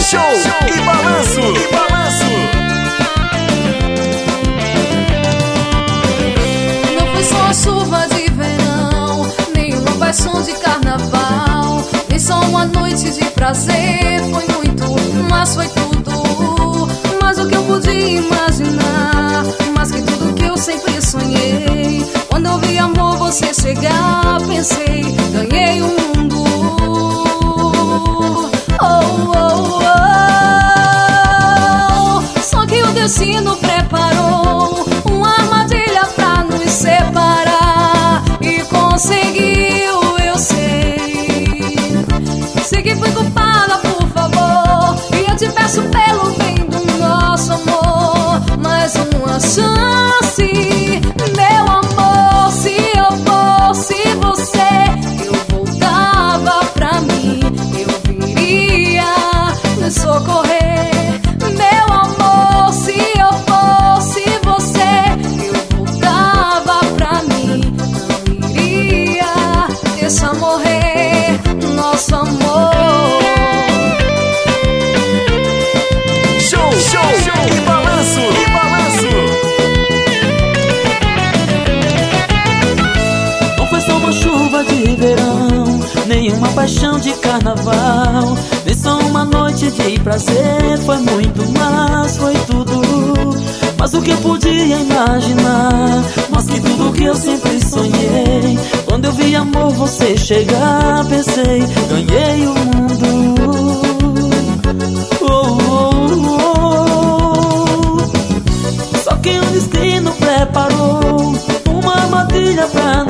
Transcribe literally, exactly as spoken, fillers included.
Show e balanço, e balanço. Não foi só a chuva de verão, nem uma paixão de carnaval, nem só uma noite de prazer. Foi muito, mas foi tudo, mais do que eu podia imaginar, mais que tudo que eu sempre sonhei. Quando eu vi amor você chegar, pensei, ganhei o mundo. Oh, oh, oh. Só que o destino preparou uma armadilha pra nos separar, e conseguiu, eu sei. Sei que fui culpada, por favor, e eu te peço pelo bem do nosso amor, mais uma chance, meu amor. Se eu fosse você, eu voltava pra mim, eu viria me socorrer, meu amor. Se eu fosse você, eu voltava pra mim, não iria deixar morrer nosso amor. Show, show, show e balanço, e balanço. Não foi só uma chuva de verão, nem uma paixão de carnaval, nem só uma noite de prazer. Foi muito mais, foi tudo, mas o que eu podia imaginar, mais que tudo que eu sempre sonhei. Quando eu vi amor você chegar, pensei, ganhei o mundo. Oh, oh, oh. Só que o destino preparou uma armadilha pra